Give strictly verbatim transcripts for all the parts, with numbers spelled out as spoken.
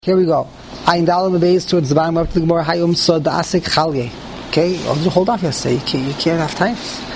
Here we go. Ein Dalam base towards the bottom of the Gemara. Hayum so the asik chalye. Okay, hold off yesterday. You can't, you can't have time.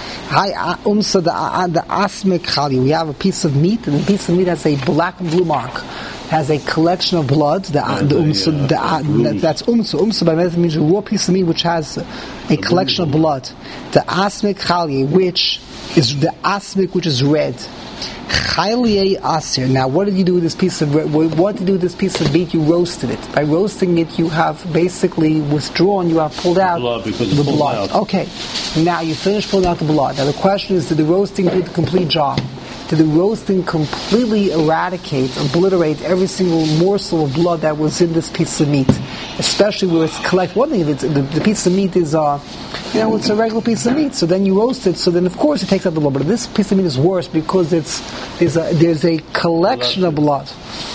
Hi um so the the asmik chalye. We have a piece of meat, and the piece of meat has a black and blue mark. Has a collection of blood. The uh, the umsa the, uh, the, that's umsa. Umsa by method means a raw piece of meat which has a collection of blood. The asmik chalye, which is the asmik which is red. Chayliyei asir. Now, what did you do with this piece of what did you do with this piece of meat? You roasted it. By roasting it, you have basically withdrawn. You have pulled out blood because the blood. Out. Okay. Now you finished pulling out the blood. Now the question is: did the roasting do the complete job? Did the roasting completely eradicate, obliterate every single morsel of blood that was in this piece of meat? Especially where it's collect. One thing, if it's the, the piece of meat is, uh, you know, it's a regular piece of meat. So then you roast it. So then, of course, it takes out the blood. But this piece of meat is worse because it's there's a there's a collection of blood.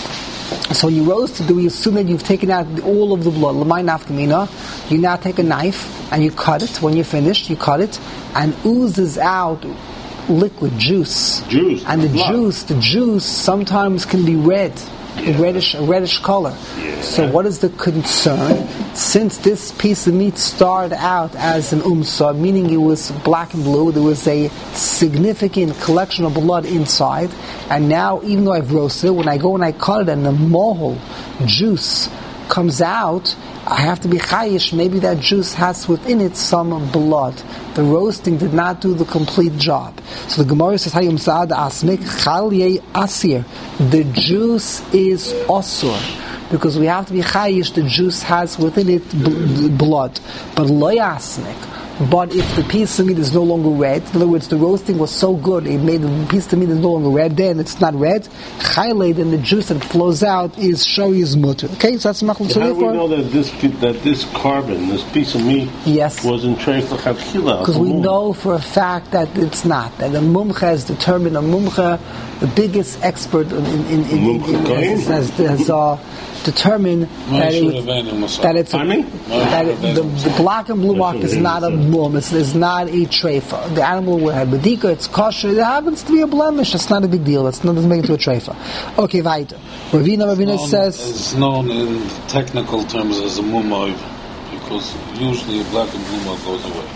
So when you roast it, do we assume that you've taken out all of the blood? L'may nafkamina. You now take a knife and you cut it. When you're finished, you cut it and oozes out liquid juice. Juice. And the blood. juice, the juice sometimes can be red, yeah. a reddish, a reddish color. Yeah. So what is the concern? Since this piece of meat started out as an umsa, meaning it was black and blue, there was a significant collection of blood inside, and now even though I've roasted it, when I go and I cut it and the mohol juice comes out, I have to be chayish. Maybe that juice has within it some blood. The roasting did not do the complete job. So the Gemara says, Hayum sa'ad asmik chalyei asir. The juice is osur. Because we have to be chayish, the juice has within it b- blood. But lo asmik. But if the piece of meat is no longer red, in other words, the roasting was so good, it made the piece of meat is no longer red, then it's not red, chayle, then the juice that flows out is shoy's mutter. Okay, so that's machlok. How do we know that this that this carbon, this piece of meat, yes, wasn't treif l'chatchila? Because we know for a fact that it's not. That the mumcha has determined, a mumcha, the biggest expert in in in, in, in, in has, has uh, determined that, it, that it's a, that it, the, the black and blue mark is not a mum, it's, it's not a treifa. The animal will have bedika, it's kosher, it happens to be a blemish, it's not a big deal, it's not, doesn't make it to a treifa. Okay, weiter. Ravina Ravina says it's known in technical terms as a mumoiv, because usually a black and blue mark goes away.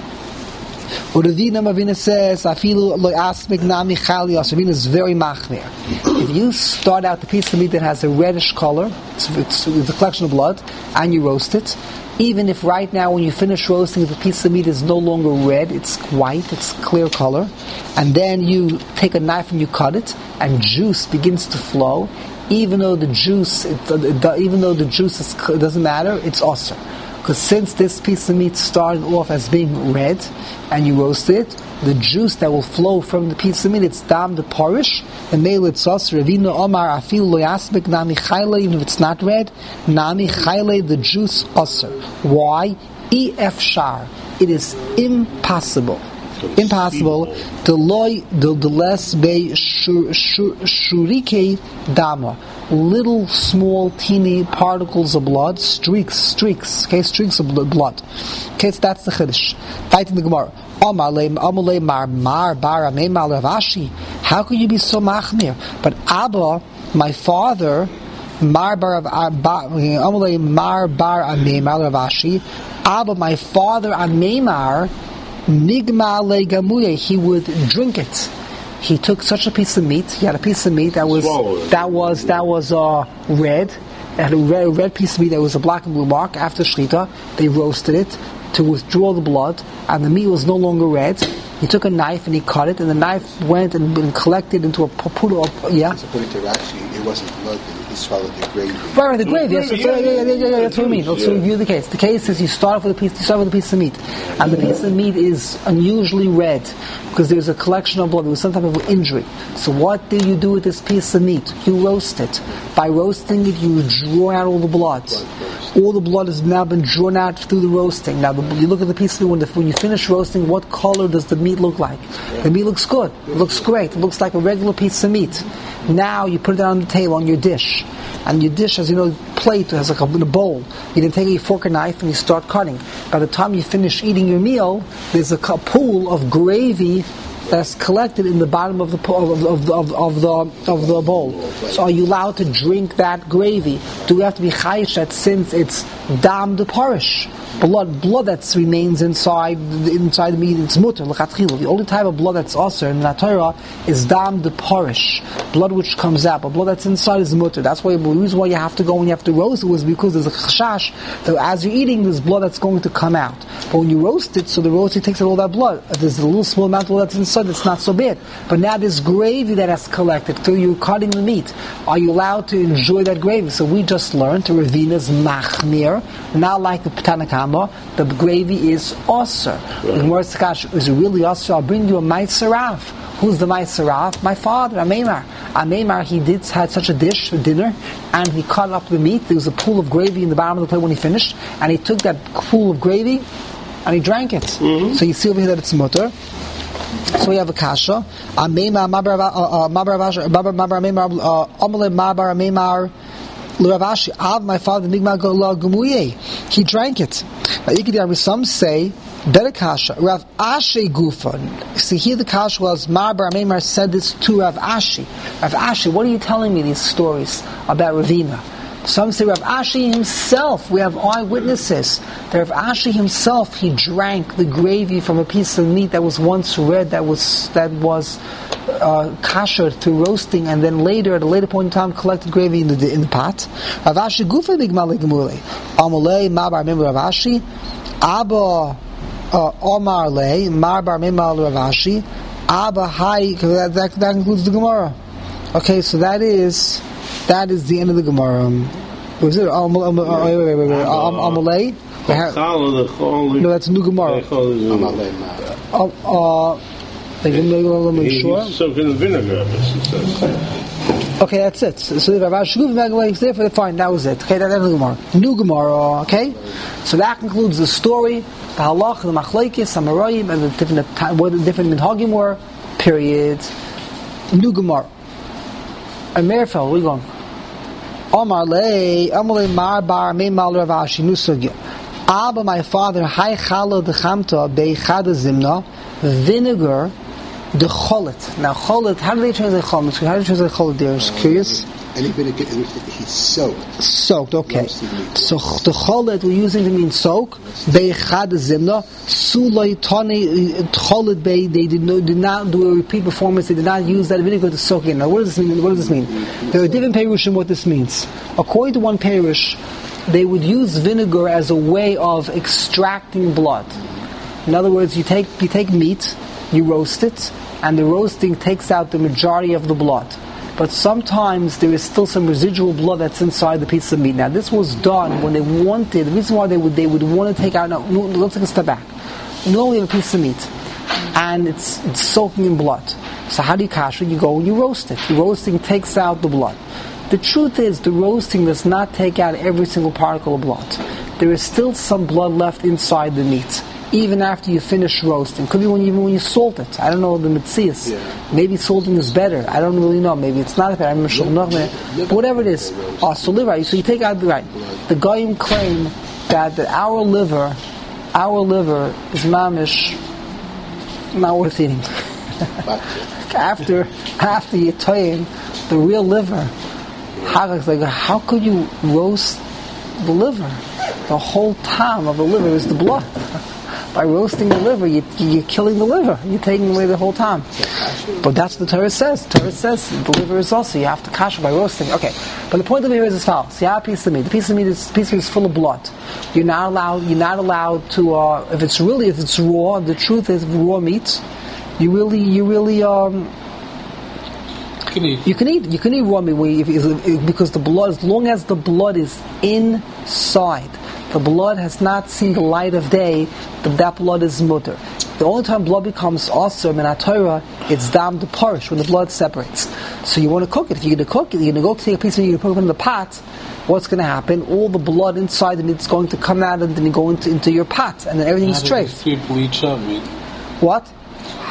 Ravina Ravina says, Afilu lo asmik nami chali. Ravina is very machmir. If you start out the piece of meat that has a reddish color, it's, it's, it's a collection of blood, and you roast it, even if right now when you finish roasting, the piece of meat is no longer red, it's white, it's clear color, and then you take a knife and you cut it, and juice begins to flow, even though the juice, it, it, even though the juice is, it doesn't matter, it's osir. Because since this piece of meat started off as being red, and you roast it, the juice that will flow from the piece of meat, it's dam the parish, and mele it's osir. Ravina Omar afil lo yasmik nami chayle, even if it's not red, nami chayle, the juice osir. Why? E F shar. It is impossible. Impossible. The loy, the less be shurike dama. Little, small, teeny particles of blood, streaks, streaks, okay, streaks of blood. Okay, so that's the chiddush. Fight in the Gemara. How could you be so machmir? But Abba, my father, Mar bar Mar bar Amemar Ravashi, Abba, my father Amemar, Nigma le gamuye, he would drink it. He took such a piece of meat. He had a piece of meat that was that was that was uh, red. It had a red, red piece of meat that was a black and blue mark. After shlita, they roasted it to withdraw the blood, and the meat was no longer red. He took a knife and he cut it, and the knife went and, and collected into a puddle. Yeah. According to Rashi, it wasn't blood. He swallowed the gravy. Right, right, the gravy. Yes, yeah, yeah, yeah, yeah, yeah, yeah, that's what I mean. Let's review the case. The case is you start with a piece. You start with a piece of meat, and the piece of meat is unusually red because there's a collection of blood. There was some type of injury. So what do you do with this piece of meat? You roast it. By roasting it, you draw out all the blood. All the blood has now been drawn out through the roasting. Now, the, you look at the piece of meat, when, the, when you finish roasting, what color does the meat look like? The meat looks good. It looks great. It looks like a regular piece of meat. Now, you put it on the table on your dish. And your dish, as you know, plate has like a, in a bowl. You then take a fork and knife and you start cutting. By the time you finish eating your meal, there's a pool of gravy that's collected in the bottom of the po- of, of, of, of the of the bowl. So are you allowed to drink that gravy? Do we have to be chayish that since it's dam de parish, blood blood that remains inside inside the meat, it's mutter l'chatchila. The only type of blood that's also in the Torah is dam de parish, blood which comes out, but blood that's inside is mutter. That's why the reason why you have to go and you have to roast it was because there's a chashash that as you're eating there's blood that's going to come out. But when you roast it, so the roaster takes out all that blood. If there's a little small amount of blood that's inside, it's not so bad. But now there's gravy that has collected. So you're cutting the meat. Are you allowed to enjoy that gravy? So we just learned the Ravina's machmir, not like the Tanakama. The gravy is osir. The Gemara says, is it really osir? I'll bring you a Maisarav. Who's the Maisarav? My father, Ameimar. Ameimar, he did had such a dish for dinner, and he cut up the meat. There was a pool of gravy in the bottom of the plate when he finished, and he took that pool of gravy and he drank it. Mm-hmm. So you see over here that it's mutter. So we have a kasha. Ameimar, Mabar Ameimar, Amalei Mabar Ameimar, L'Ravashi, Av, my father, Nigma Gumuye. He drank it. Now, some say, better kasha. Rav Ashi Gufan. See, here the kasha was, Mabar Ameimar said this to Rav Ashi. Rav Ashi, what are you telling me these stories about Ravina? Some say Rav Ashi himself, we have eyewitnesses, that Rav Ashi himself, he drank the gravy from a piece of meat that was once red, that was that was uh, kasher through roasting, and then later, at a later point in time, collected gravy in the in the pot. Rav Ashi gufa bigmale gemule. Amalei mabar member Rav Ashi, Abba Omar lei marbar member Rav Ashi, Abba hai. That, that that concludes the Gemara. Okay, so that is. That is the end of the Gemara. Was it Amalei? No, that's new Gemara. Uh, uh, He's soaking the vinegar, it says. Okay, that's it. So the Rav Ashi is there for the fine. That was it. Okay, that's the Gemara. New Gemara. Okay, so that concludes the story. The halach, the machlekes, samarayim, and the different what the different minhagim were. Period. New Gemara. And Merfel, where are you going? Omar lei, Amalei mar bar meimal Rav Ashi nusugya. Abba, my father, hay chala dechamta beichad zimna, vinegar the cholet. Now cholet, how do they translate cholet? How do they translate cholet there? Just curious. Any vinegar, he's soaked. Soaked, okay. So the cholet we're using to mean soak. Beichad zimna, sulay tani cholet bei. They did not did not do a repeat performance. They did not use that vinegar to soak in. Now, what does this mean? What does this mean? There are different perushim what this means. According to one perush, they would use vinegar as a way of extracting blood. In other words, you take you take meat, you roast it, and the roasting takes out the majority of the blood. But sometimes there is still some residual blood that's inside the piece of meat. Now, this was done when they wanted. The reason why they would they would want to take out. No, no, let's take a step back. You normally have a piece of meat, and it's, it's soaking in blood. So how do you kasher? You go and you roast it. The roasting takes out the blood. The truth is, the roasting does not take out every single particle of blood. There is still some blood left inside the meat, even after you finish roasting. Could be when, even when you salt it. I don't know the mitzias. Yeah. Maybe salting is better. I don't really know. Maybe it's not better. I'm sure not. But whatever it is. Oh, so liver. So you take out the right. The Goyim claim that, that our liver, our liver is mamish not worth eating. after after you toying the real liver, how, like, how could you roast the liver? The whole time of the liver is the blood. By roasting the liver, you, you're killing the liver. You're taking away the whole time. But that's what the Torah says. The Torah says the liver is also, you have to kasher by roasting. Okay. But the point of it here is as follows. You have a piece of meat. The piece of meat is, piece of meat is full of blood. You're not allowed, you're not allowed to, uh, if it's really, if it's raw, the truth is raw meat, you really, you really, um, You can eat. You can eat. You can eat raw meat if, if, because the blood, as long as the blood is inside, the blood has not seen the light of day, that, that blood is mutter. The only time blood becomes asur min haTorah, it's dam de parish, when the blood separates. So you want to cook it. If you're going to cook it, you're going to go take a piece of meat, you're going to put it in the pot. What's going to happen? All the blood inside the meat is going to come out and then go into, into your pot, and then everything is straight. People eat shot meat. What?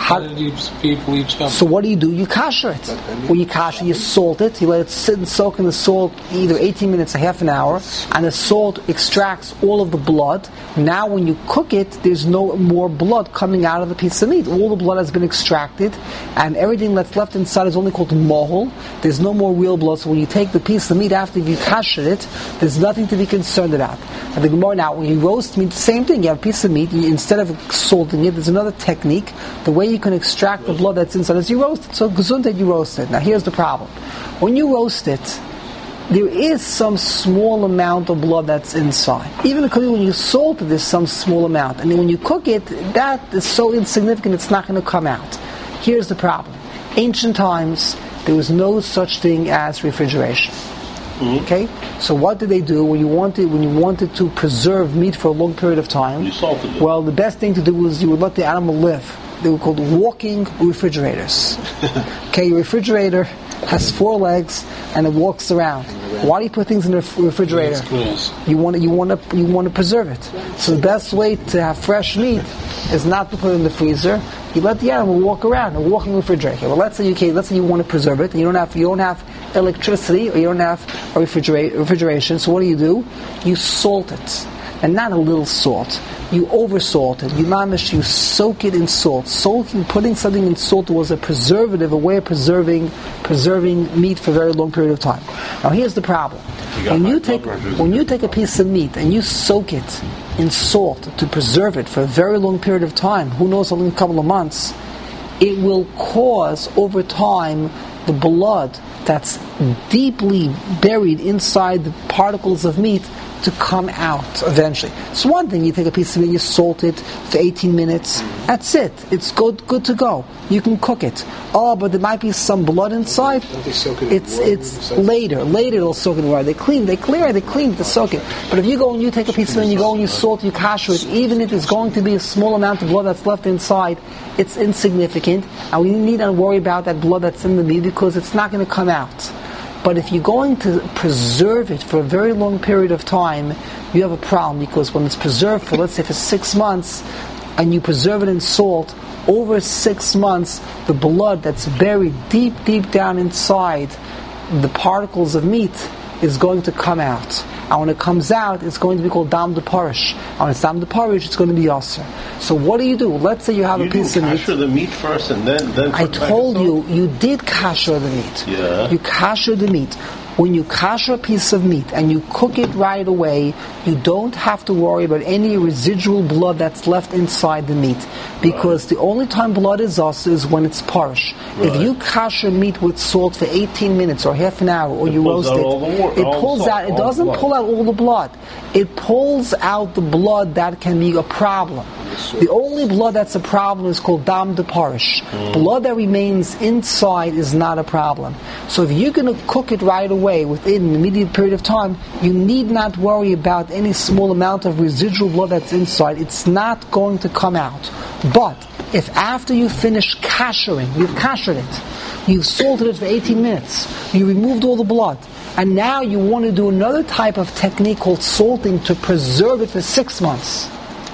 How did these people each have? So what do you do? You kasher it. When you kasher, you salt it. You let it sit and soak in the salt either eighteen minutes or half an hour, and the salt extracts all of the blood. Now when you cook it, there's no more blood coming out of the piece of meat. All the blood has been extracted, and everything that's left inside is only called mohol. There's no more real blood. So when you take the piece of meat after you kasher it, there's nothing to be concerned about. And the Gemara now, when you roast meat, same thing. You have a piece of meat. You, instead of salting it, there's another technique. The way you can extract the blood that's inside is you roast it. So gesundheit, you roast it. Now here's the problem. When you roast it, there is some small amount of blood that's inside. Even when you salt it, there's some small amount. And then when you cook it, that is so insignificant it's not going to come out. Here's the problem. Ancient times, there was no such thing as refrigeration. Mm-hmm. Okay, so what did they do when you wanted when you wanted to preserve meat for a long period of time? You salted it. Well, the best thing to do was you would let the animal live. They were called walking refrigerators. Okay, your refrigerator has four legs and it walks around. Why do you put things in the refrigerator? You want to you want to you want to preserve it. So the best way to have fresh meat is not to put it in the freezer. You let the animal walk around, a walking refrigerator. Well, let's say you okay, let's say you want to preserve it, and you don't have you don't have electricity or you don't have a refrigera- refrigeration. So what do you do? You salt it, and not a little salt. You oversalt it. You mamish, you soak it in salt. Soaking, putting something in salt was a preservative, a way of preserving preserving meat for a very long period of time. Now here's the problem: you when you take when you take a piece of meat and you soak it in salt to preserve it for a very long period of time, who knows, only a couple of months, it will cause over time the blood that's deeply buried inside the particles of meat to come out eventually. It's one thing, you take a piece of meat, you salt it for eighteen minutes, that's it. It's good good to go. You can cook it. Oh, but there might be some blood inside. Don't they soak it in It's water it's when they later. Later it'll soak in water. They clean, they clear, they clean to soak it. But if you go and you take a piece of meat and you go and you salt, you kasher it, even if there's going to be a small amount of blood that's left inside, it's insignificant, and we need not worry about that blood that's in the meat because it's not going to come out. But if you're going to preserve it for a very long period of time, you have a problem, because when it's preserved for, let's say, for six months, and you preserve it in salt, over six months, the blood that's buried deep, deep down inside the particles of meat is going to come out. And when it comes out, it's going to be called dam de parish. And when it's dam de parish, it's going to be aser. So what do you do? Let's say you have you a piece of meat. You kasher the meat first and then... then I told you, you did kasher the meat. Yeah. You kasher the meat. When you kasher a piece of meat and you cook it right away, you don't have to worry about any residual blood that's left inside the meat. Because right. the only time blood is us is when it's parish. Right. If you kasher meat with salt for eighteen minutes or half an hour, or it you roast it, water, it pulls salt, out, it doesn't pull out all the blood. It pulls out the blood that can be a problem. The only blood that's a problem is called dam de parish. Mm. Blood that remains inside is not a problem. So if you're going to cook it right away within an immediate period of time, you need not worry about any small amount of residual blood that's inside. It's not going to come out. But if after you finish kashering, you've kashered it, you've salted it for eighteen minutes, you removed all the blood, and now you want to do another type of technique called salting to preserve it for six months.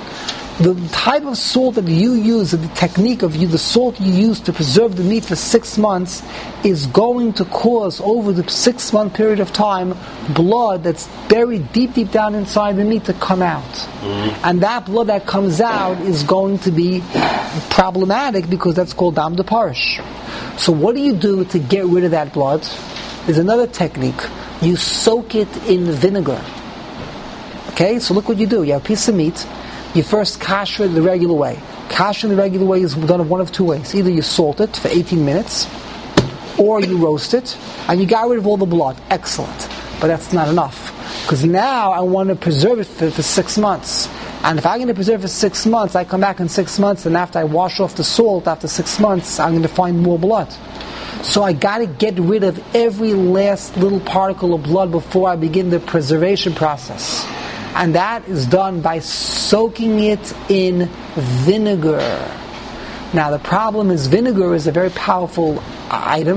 The type of salt that you use, the technique of you, the salt you use to preserve the meat for six months is going to cause, over the six-month period of time, blood that's buried deep, deep down inside the meat to come out. Mm-hmm. And that blood that comes out is going to be problematic because that's called dam de parish. So what do you do to get rid of that blood? There's another technique. You soak it in vinegar. Okay, so look what you do. You have a piece of meat. You first kasher it the regular way. Kasher in the regular way is done one of two ways. Either you salt it for eighteen minutes, or you roast it, and you got rid of all the blood. Excellent. But that's not enough. Because now I want to preserve it for, for six months. And if I'm going to preserve it for six months, I come back in six months, and after I wash off the salt, after six months, I'm going to find more blood. So I got to get rid of every last little particle of blood before I begin the preservation process. And that is done by soaking it in vinegar. Now the problem is vinegar is a very powerful item.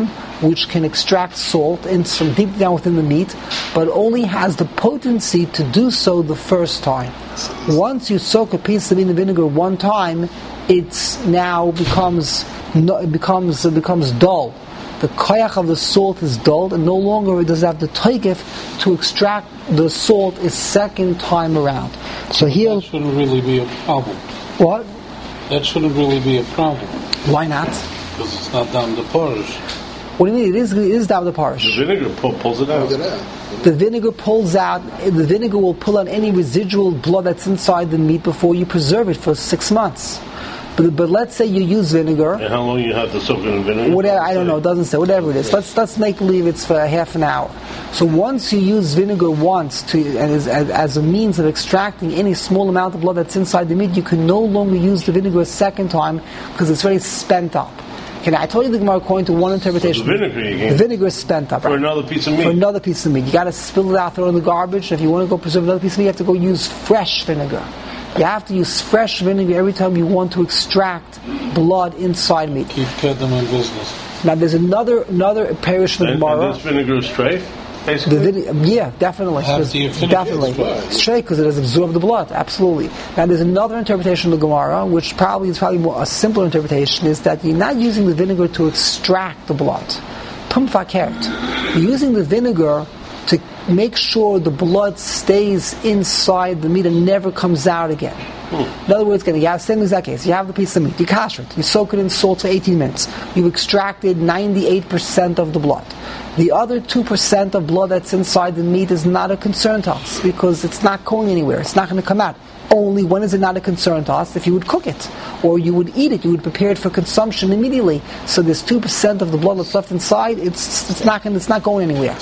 which can extract salt in from deep down within the meat, but only has the potency to do so the first time. Once you soak a piece of meat in vinegar one time, it's now becomes no, it becomes it becomes dull. The koyach of the salt is dulled, and no longer it does have the toigif to extract the salt a second time around. So here, That shouldn't really be a problem. what? That shouldn't really be a problem Why not? because it's not down the parish. What do you mean? It is it is down the parish. The vinegar pull, pulls it out. Hold it out. The vinegar pulls out. The vinegar will pull out any residual blood that's inside the meat before you preserve it for six months. But, but let's say you use vinegar. And how long you have to soak it in vinegar? Whatever, I don't know, it doesn't say, whatever it is. Let's let's make believe it's for half an hour. So once you use vinegar once to and as, as, as a means of extracting any small amount of blood that's inside the meat, you can no longer use the vinegar a second time because it's already spent up. Okay, I told you the Gemara according to one interpretation. So the vinegar you The vinegar is spent up. For right? another piece of meat. For another piece of meat. You got to spill it out, throw it in the garbage. If you want to go preserve another piece of meat, you have to go use fresh vinegar. You have to use fresh vinegar every time you want to extract blood inside meat. Keep Kedem in business. Now there's another another parish of the And, Gemara. and this vinegar is strafe, The basically? vine- yeah, definitely. After Because- you finish it, definitely. it's fine. It's straight because it has absorbed the blood. Absolutely. Now there's another interpretation of the Gemara, which probably is probably more, a simpler interpretation, is that you're not using the vinegar to extract the blood. Tum fakert. You're using the vinegar to make sure the blood stays inside the meat and never comes out again. In other words, again, you have the same exact case. You have the piece of meat, you kasher it, you soak it in salt for eighteen minutes. You've extracted ninety-eight percent of the blood. The other two percent of blood that's inside the meat is not a concern to us because it's not going anywhere. It's not going to come out. Only when is it not a concern to us? If you would cook it or you would eat it, you would prepare it for consumption immediately. So this two percent of the blood that's left inside, it's it's not going it's not going anywhere.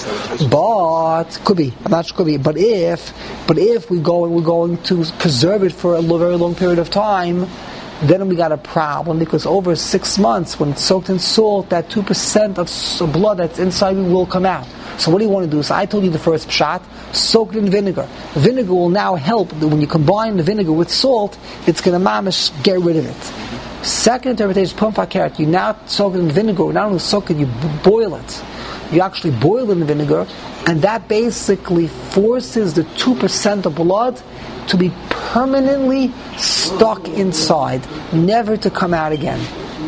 But could be, I'm not sure could be. But if but if we go and we're going to preserve it for a very long period of time, then we got a problem because over six months, when it's soaked in salt, that two percent of blood that's inside it will come out. So what do you want to do? So I told you the first pshat, soak it in vinegar. Vinegar will now help. When you combine the vinegar with salt, it's going to mamish get rid of it. Second interpretation is pum fakert. You now soak it in vinegar. Not only soak it, you boil it. You actually boil it in vinegar, and that basically forces the two percent of blood to be permanently stuck inside, never to come out again.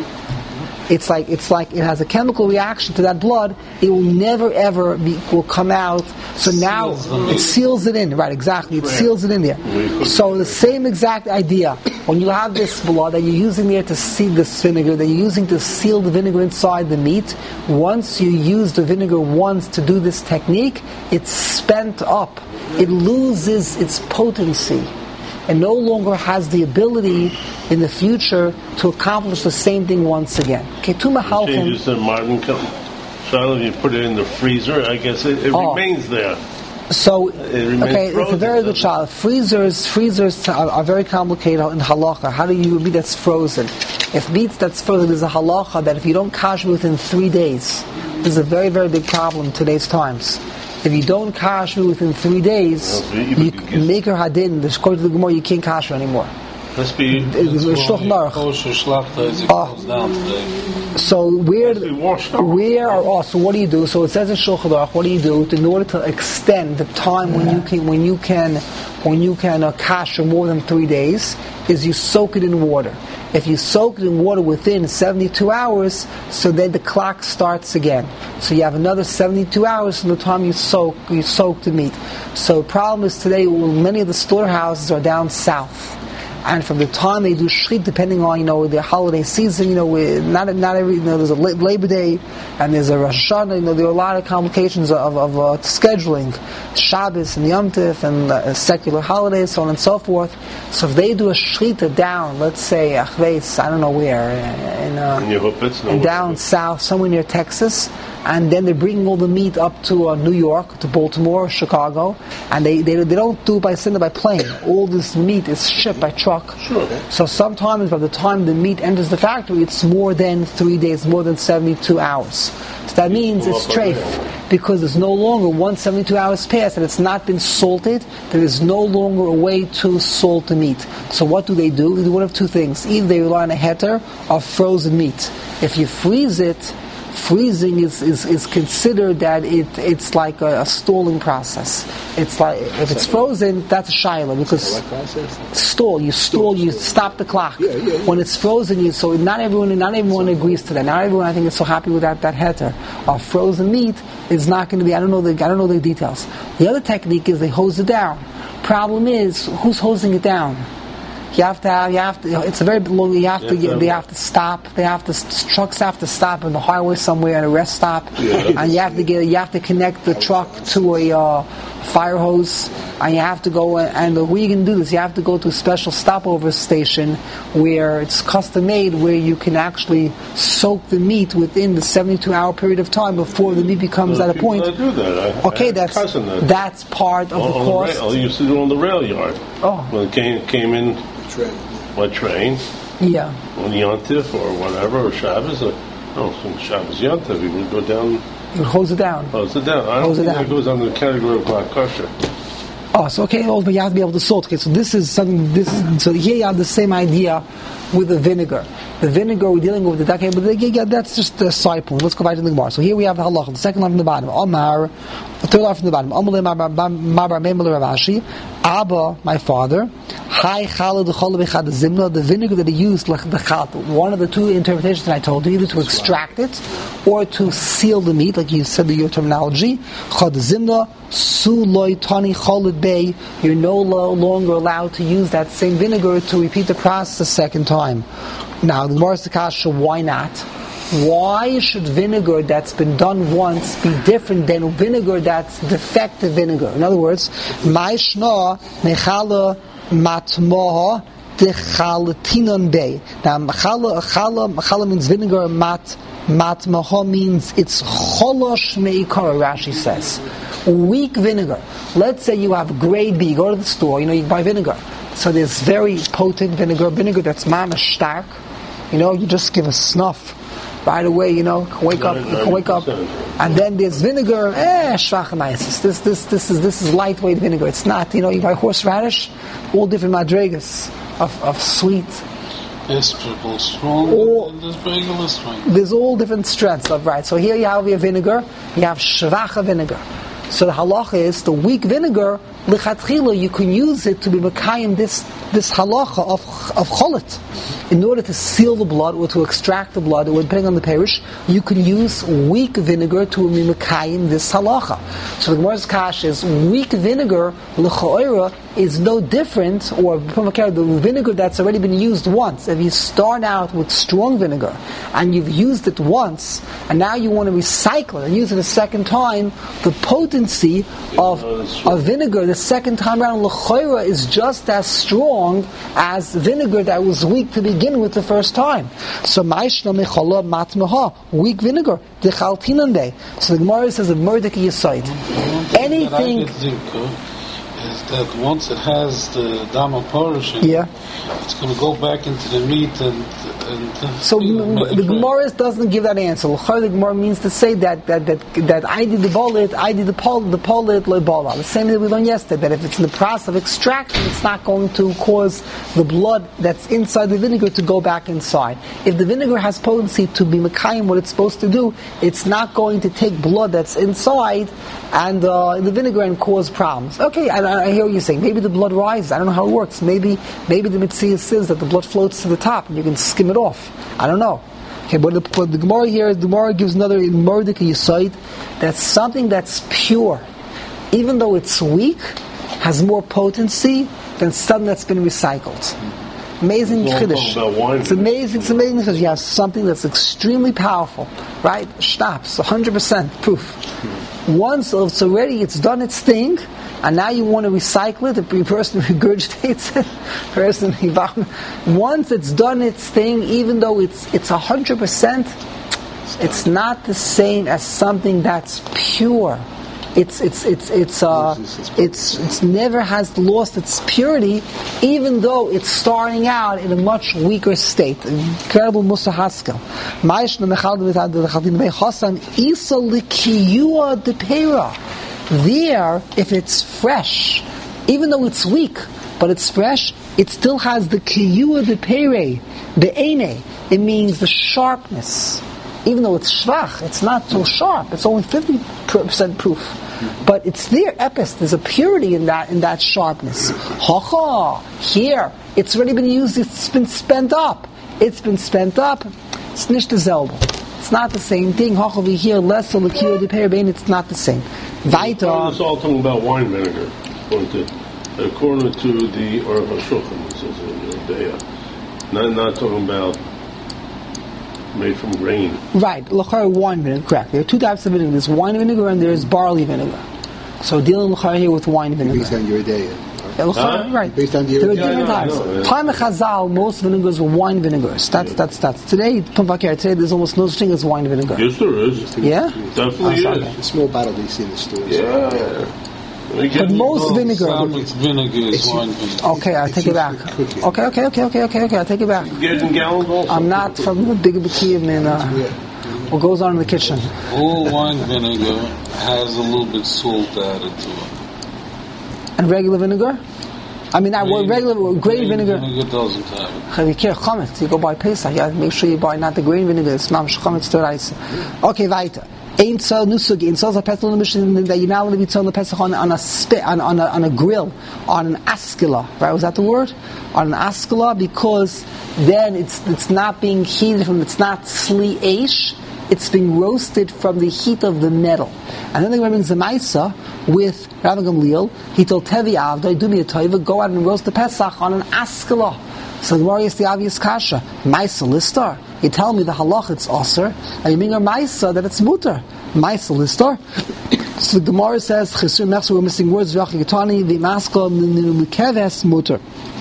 It's like it's like it has a chemical reaction to that blood. It will never ever be, will come out. So now it seals it in. Right, exactly. It seals it in there. So the same exact idea. When you have this blood that you're using there to seal this vinegar, that you're using to seal the vinegar inside the meat, once you use the vinegar once to do this technique, it's spent up. It loses its potency and no longer has the ability in the future to accomplish the same thing once again. Ketuma halchin. Changes to modern style. You put it in the freezer. I guess it, it Oh. remains there. So, remains okay, it's a frozen, very good doesn't it? child. Freezers, freezers are, are very complicated in halacha. How do you meat that's frozen? If meat that's frozen is a halacha that if you don't kasher within three days, this is a very, very big problem in today's times. If you don't kasher within three days, Well, you- you you can can- make her hadin. According to the Gemara, you can't kasher anymore. Must be. It's a Shulchan Aruch. Kosher shlachta as it Oh. goes down today. So where, Must be washed off. where are oh, so what do you do? So it says in Shulchan Aruch, what do you do in order to extend the time when you can when you can when you can uh, kasher more than three days? Is you soak it in water. If you soak it in water within seventy-two hours, so then the clock starts again. So you have another seventy-two hours from the time you soak you soak the meat. So the problem is today, well, many of the slaughterhouses are down south. And from the time they do shchit, depending on, you know, the holiday season, you know, with not not every, you know, there's a Labor Day and there's a Rosh Hashanah, you know, there are a lot of complications of, of uh, scheduling, Shabbos and Yom Tov and uh, secular holidays, so on and so forth. So if they do a shchita down, let's say, Achveis, I don't know where, in, uh, In your Huppets, no and down south, somewhere near Texas, and then they're bringing all the meat up to uh, New York, to Baltimore, Chicago, and they, they they don't do it by send it by plane. All this meat is shipped by truck. Sure. So sometimes by the time the meat enters the factory, it's more than three days, more than seventy-two hours. So that means pull it's up on treif, because there's no longer, once seventy-two hours pass and it's not been salted, there is no longer a way to salt the meat. So what do they do? They do one of two things. Either they rely on a heter or frozen meat. If you freeze it, freezing is, is, is considered that it it's like a, a stalling process. It's like if it's frozen, that's a shaila because What process? stall you stall you stop the clock. Yeah, yeah, yeah. When it's frozen, you so not everyone not everyone agrees to that. Not everyone I think is so happy with that that heter of frozen meat is not going to be. I don't know the I don't know the details. The other technique is they hose it down. Problem is who's hosing it down. You have to have, you have to, it's a very long, you have to, Yeah, they have to stop, they have to, trucks have to stop on the highway somewhere at a rest stop, Yeah. and you have to get, you have to connect the truck to a uh, fire hose, and you have to go, and the way you can do this, you have to go to a special stopover station where it's custom made, where you can actually soak the meat within the seventy-two hour period of time before the meat becomes at a People point. that do that. I, I Okay, had a that's, cousin that that's part of on, the on cost. The rail, I used to do it on the rail yard. Oh. When it came came in Train. my train Yeah. on Yontif or whatever or Shabbos. Uh, no, from Shabbos Yontif, we would go down, You hose it down. hose it down. I don't Hose it think down. that goes under the category of black kosher. Oh, so okay, oh, but you have to be able to salt. Okay, so this is something. This is so here you have the same idea with the vinegar. The vinegar we're dealing with the okay, but the, yeah, that's just the side point. Let's go back to the Gemara. So here we have the halacha, the second line from the bottom. Omar, the third line from the bottom. Amalei Mabar Memel Ravashi, Abba, my father. Hi Chalad Cholad Bechad Zimna. The vinegar that he used, like the chalad. One of the two interpretations that I told you, either to extract it or to seal the meat, like you said the your terminology. Chad Zimna. Su loy tani cholad bay. You're no longer allowed to use that same vinegar to repeat the process a second time. Now, the Gemara asks the kasha, why not? Why should vinegar that's been done once be different than vinegar that's defective vinegar? In other words, ma'ishna mechala matmoha dechalatinon bay. Now, mechala mechala means vinegar, mat matmoha means it's cholosh meikara. Rashi says. Weak vinegar. Let's say you have grade B. You go to the store, you know, you buy vinegar. So there's very potent vinegar, vinegar that's mamash stark. You know, you just give a snuff right away. You know, can wake up, you can wake up, and then there's vinegar. Eh, shvachanaisis. This, this, this is this is lightweight vinegar. It's not. You know, you buy horseradish, all different madrigas of of sweet. There's triple strong All- and there's regular strength. There's all different strengths of right. So here you have your vinegar. You have shvacha vinegar. So the halacha is the weak vinegar. Lichatchila, you can use it to be mekayim this this halacha of of cholet. In order to seal the blood or to extract the blood, or depending on the parish, you can use weak vinegar to be mekayim this halacha. So the Gemara's kash is weak vinegar l'chaoira is no different, or the vinegar that's already been used once. If you start out with strong vinegar and you've used it once, and now you want to recycle it and use it a second time, the potency of of vinegar the second time around l'chaoira is just as strong as vinegar that was weak to begin with the first time. So ma'ishna mechala matmeha, weak vinegar dechaltinan day. So the Gemara says a murdik yisaid. Anything. Is that once it has the dama portion, Yeah. it's going to go back into the meat and and So you know, m- make it the dry. Gemara doesn't give that answer. L'chayr, the Gemara means to say that that that, that I did the bolit, I did the pol the polit le bola. The same that we learned yesterday. That if it's in the process of extraction, it's not going to cause the blood that's inside the vinegar to go back inside. If the vinegar has potency to be mekayim what it's supposed to do, it's not going to take blood that's inside and uh, the vinegar and cause problems. Okay, I, I hear what you're saying. Maybe the blood rises. I don't know how it works. Maybe maybe the mitzvah says that the blood floats to the top and you can skim it off. I don't know. Okay, but the, but the Gemara here, the Gemara gives another murdik yisaid that something that's pure, even though it's weak, has more potency than something that's been recycled. Amazing It's all chiddush. about wine. It's amazing. It's amazing because you have something that's extremely powerful, right? Shtaps, one hundred percent proof. Once it's already, it's done its thing, and now you want to recycle it. The person regurgitates it. Person, once it's done its thing, even though it's it's one hundred percent, it's not the same as something that's pure. It's it's it's it's uh it's it's never has lost its purity, even though it's starting out in a much weaker state. Incredible Musa Haskell. There, if it's fresh, even though it's weak, but it's fresh, it still has the kiyua de pere, the ene. It means the sharpness. even though it's shvach, it's not so sharp. It's only fifty percent proof. But it's there, epis. There's a purity in that in that sharpness. Ha ha! Here, it's already been used. It's been spent up. It's been spent up. It's nicht dieselbe. It's not the same thing. Ha over here, less of the kilo de perabain. It's not the same. Weiter. It's all talking about wine vinegar. According to the Aruch HaShulchan, it says in Judea, not not talking about made from grain. Right, l'chara wine vinegar, correct. There are two types of vinegar. There's wine vinegar and there's barley vinegar. So dealing l'chara here with wine vinegar. Based on your day. Yeah, l'chara, Huh? right. Based on the There are yeah, different no, types. no, yeah. Time of Chazal, most vinegars were wine vinegars. That's Yeah. that's that's today. Today there's almost no such thing as wine vinegar. Yes, there is. Yeah? Definitely Oh, is. sorry. A small bottle they see in the stores. Yeah. We get But most Well, vinegar. Sabbath vinegar is It's- wine vinegar. Okay, I take it back. Okay, okay, okay, okay, okay, okay. I take it back. getting gallons also. I'm not from the big Bakim in uh, what goes on in the kitchen. All wine vinegar has a little bit salt added to it. And regular vinegar. I mean, that Grain- regular grain grain vinegar. vinegar doesn't have it. Chavikir chametz. You go buy Pesach. You have to make sure you buy not the grain vinegar. It's mamish chametz to rice. Okay, weiter. Ein tzol nusug. Ein tzol Pesach on the mission that you're not allowed to be tzol the Pesach on on a spit on on a, on a grill on an askela. Right? Was that the word? On an askela, because then it's it's not being heated from. It's not sli eish. It's being roasted from the heat of the metal. And then the Gemara brings the Maisa with Rabbi Gamliel. He told Tevi Avdai, do me a tova, go out and roast the Pesach on an askela. So the Gemara is the obvious kasha. Maisa listar. You tell me the halach it's aser, and you bring a Maisa that it's mutar. Maisa listar. So the Gemara says, Chesur Mechsu, we're missing words, V'achikatani, V'maskal, Mukeves, mutar.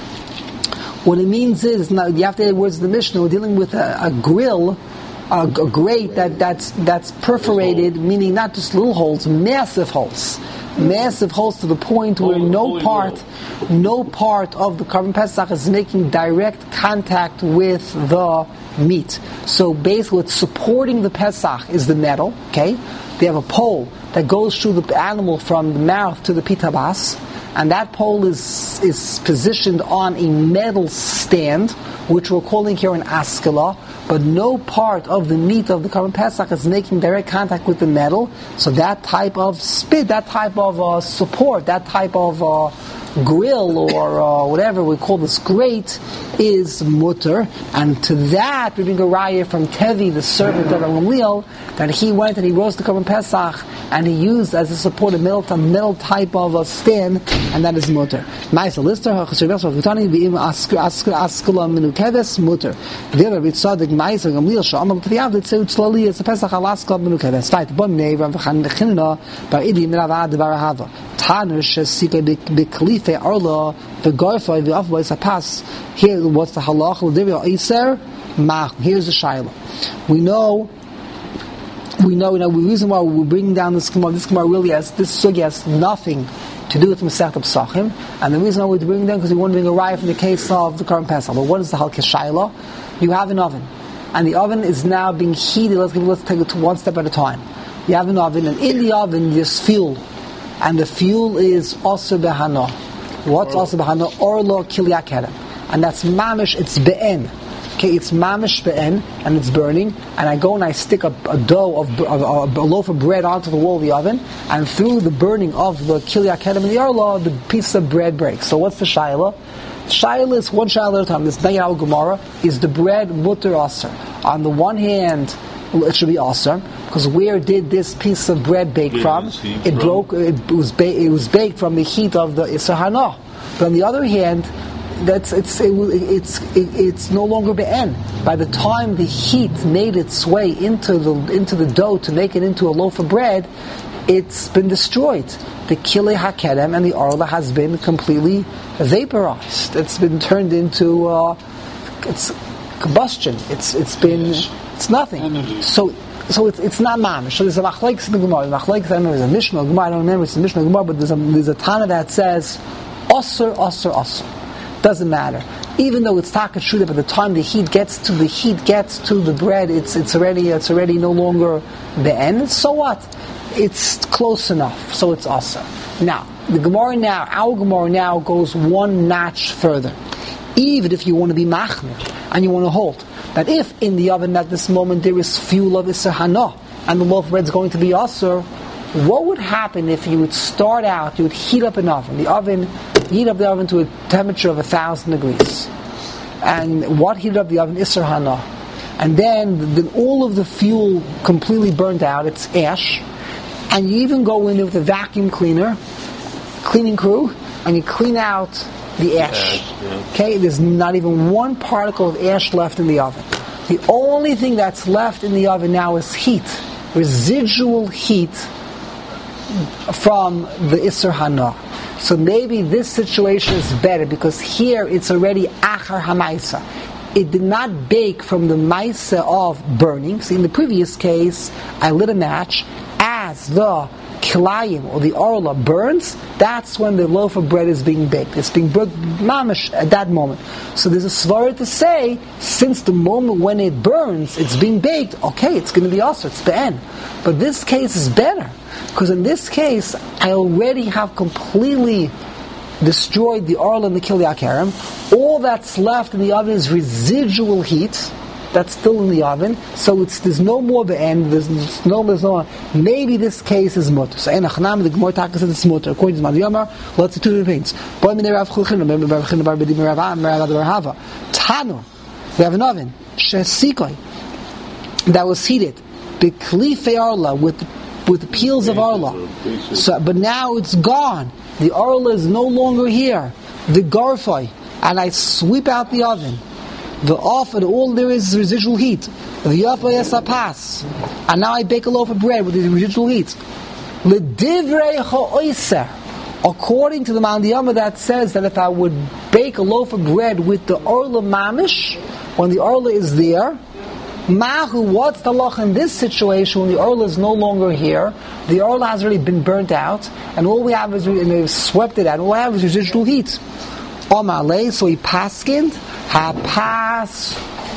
What it means is, now you have to add words in the Mishnah, we're dealing with a, a grill, a, a grate that, that's that's perforated, meaning not just little holes, massive holes, massive holes to the point where Holy- no holy part, no part of the Korban Pesach is making direct contact with the meat. So basically, what's supporting the Pesach is the metal. Okay, they have a pole that goes through the animal from the mouth to the pitabas. And that pole is is positioned on a metal stand, which we're calling here an askela, but no part of the meat of the Korban Pesach is making direct contact with the metal. So that type of spit, that type of uh, support, that type of uh, grill or uh, whatever we call this grate is mutter. And to that we bring a raya from Tevi, the servant of Gamliel, that he went and he roasted the Korban Pesach and he used as a support a metal, a metal type of a stand, and that is mutter. Ma'isa lister ha'chasher v'chasher v'chutani v'im askula menukeves mutter. V'yada b'tzadik ma'isa Gamliel sha'amal t'viyav l'tzeu tzlali es a Pesach al askula menukeves. V'ayt bon neiva v'chan nechinna ba'idi miravad v'arahava. Taner shesika b'klife arla v'garfa v'afwa a pass. Here, what's the halach? L'divya iser mach. Here's the shayla. We know We know, you know, the reason why we're bringing down this Gemara, this Gemara really has, this sugi has nothing to do with Masechet Pesachim, and the reason why we're bringing down because we want to bring a raya from the case of the Korban Pesach. But what is the halakha shayla? You have an oven, and the oven is now being heated. Let's give, let's take it to one step at a time. You have an oven, and in the oven there's fuel, and the fuel is also behana. What's also behana? Orlo kilyak hedem, and that's mamish. It's be'en. Okay, it's mamish be'en, and it's burning, and I go and I stick a, a dough of, of, of a loaf of bread onto the wall of the oven, and through the burning of the kilyak hedem and the arla, the piece of bread breaks. So what's the shayla? Shayla is one shayla at a time. This Nayal Gemara is the bread mutter aser. On the one hand, it should be aser because where did this piece of bread bake Yeah, from? it's heat It from- broke. It was ba- it was baked from the heat of the Isser Hana. But on the other hand, that's it's it, it's it, it's no longer be'en. By the time the heat made its way into the into the dough to make it into a loaf of bread, it's been destroyed. The kilei hakedem and the arla has been completely vaporized. It's been turned into uh, it's combustion. It's it's been it's nothing. Energy. So. So it's it's not mamish. So there's a machlekes in the Gemara. Machlekes, I don't know, there's a Mishnah or Gemara. I don't remember. It's a Mishnah or Gemara, but there's a there's a Tana that says osir, osir, osir. Doesn't matter. Even though it's takashuda, by the time the heat gets to the heat gets to the bread, it's it's already it's already no longer the end. So what? It's close enough. So it's osir. Now the Gemara now, our Gemara now goes one notch further. Even if you want to be machmir and you want to hold that if in the oven at this moment there is fuel of Isser Hana, and the loaf of bread is going to be Asur, what would happen if you would start out, you would heat up an oven, the oven, heat up the oven to a temperature of a thousand degrees. And what heated up the oven? Isser Hana. And then, then all of the fuel completely burnt out, it's ash, and you even go in with a vacuum cleaner, cleaning crew, and you clean out the ash. ash yeah. Okay, there's not even one particle of ash left in the oven. The only thing that's left in the oven now is heat, residual heat from the Isser Hana. So maybe this situation is better because here it's already Achar HaMaisa. It did not bake from the Maisa of burning. See, in the previous case, I lit a match. As the Kilayim or the Orla burns, that's when the loaf of bread is being baked. It's being baked mamish at that moment. So there's a svara to say, since the moment when it burns, it's being baked, okay, it's going to be also, it's the end. But this case is better, because in this case, I already have completely destroyed the Orla and the Kilyat Karam. All that's left in the oven is residual heat that's still in the oven, so it's there's no more the end. There's no, there's no. Maybe this case is mutter. So in Achnam the Gemara Taka says it's mutter. According to Madhyamar, lots of two opinions. Boy, min Rav Chulchin, remember Rav Chulchin bar Bedi Rav Am, Rav Hava. Tanu, we have an oven shesikoi that was heated, b'klifei arla with with the peels of arla. So, but now it's gone. The arla is no longer here. The garfai, and I sweep out the oven. The off and all there is residual heat. The yafa pass, and now I bake a loaf of bread with the residual heat. L'divrei ha'oiser, according to the Mandiyama that says that if I would bake a loaf of bread with the orla mamish, when the orla is there, mahu, what's the loch in this situation when the orla is no longer here? The orla has already been burnt out, and all we have is, and they've swept it out, all we have is residual heat. Omalei, so he paskind, hapas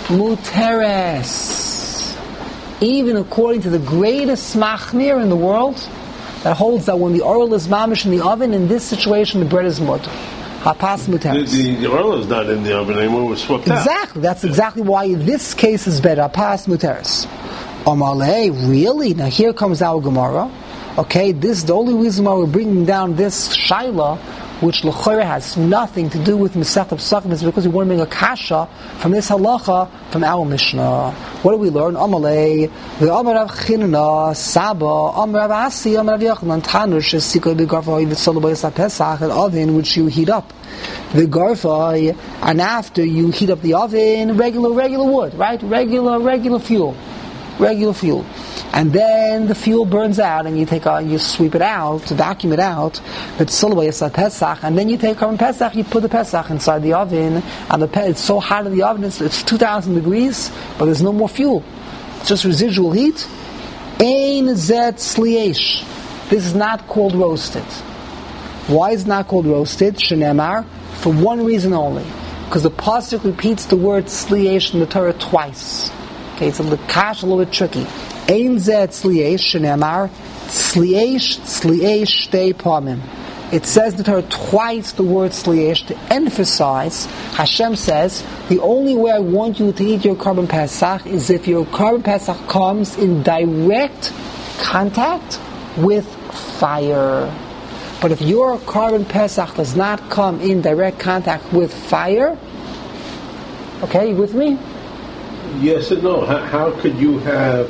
muteres. Even according to the greatest machmir in the world, that holds that when the oil is mamish in the oven, in this situation the bread is muter. Hapas muteres. The, the, the oil is not in the oven anymore, it was swept out. Exactly, that's exactly why this case is better. Hapas muteres. Omalei, really? Now here comes our Gemara. Okay, this the only reason why we're bringing down this shaila, which l'chorah has nothing to do with Masechet Pesachim, is because we want to bring a kasha from this halacha from our Mishnah. What do we learn? Amalei, the Amar Rav Chinna, Saba, Amar Rav Asi, Amar Rav Yochanan, Tanur shesikoi b'garfai v'tzolo b'yasat Pesach, an oven which you heat up. The garfai, and after you heat up the oven, regular, regular wood, right? Regular, regular fuel. Regular fuel. And then the fuel burns out, and you take a, you sweep it out, to vacuum it out. But Pesach, and then you take Korban Pesach, you put the Pesach inside the oven, and the it's so hot in the oven, it's, it's two thousand degrees, but there's no more fuel. It's just residual heat. Ein zet sliesh. This is not called roasted. Why is it not called roasted? Shenemar, for one reason only, because the pasuk repeats the word sliesh in the Torah twice. Okay, it's a little kash, a little bit tricky. Ein zeh tzliesh shenemar tzliesh tzliesh shtei pamim. It says in the Torah twice the word tzliesh to emphasize. Hashem says the only way I want you to eat your Korban Pesach is if your Korban Pesach comes in direct contact with fire. But if your Korban Pesach does not come in direct contact with fire, okay, you with me? Yes and no. How, how could you have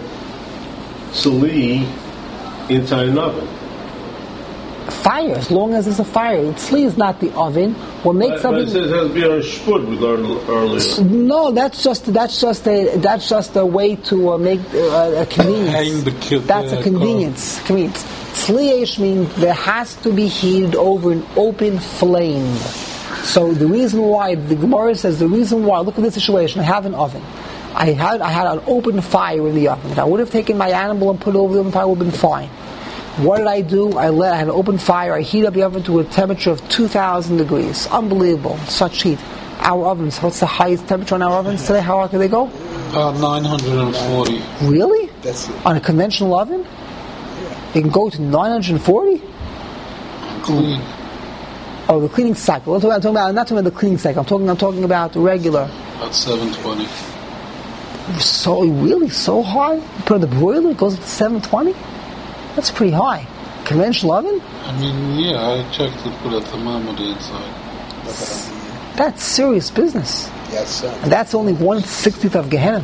tzli inside an oven? Fire, as long as there's a fire. Tzli is not the oven. What makes but, something? But it says it has to be on a shvud, we learned earlier. No, that's just that's just a that's just a way to uh, make uh, a convenience. The that's a convenience. Convenience. Tzli means there has to be heated over an open flame. So the reason why the Gemara says the reason why look at this situation. I have an oven. I had I had an open fire in the oven. If I would have taken my animal and put it over the oven fire, it would have been fine. What did I do? I let I had an open fire. I heat up the oven to a temperature of two thousand degrees. Unbelievable, such heat. Our ovens. What's the highest temperature on our ovens today? How high can they go? About nine hundred forty. Really? That's it. On a conventional oven? Yeah. It can go to nine hundred forty. Clean. Oh, the cleaning cycle. I'm, talking about, I'm talking about. I'm not talking about the cleaning cycle. I'm talking. I'm talking about the regular. About seven twenty. So really so high? You put on the broiler, it goes up to seven twenty? That's pretty high. Conventional oven? I mean, yeah, I checked to put a thermometer inside. That's serious business. Yes, sir. And that's only one sixtieth of Gehenna.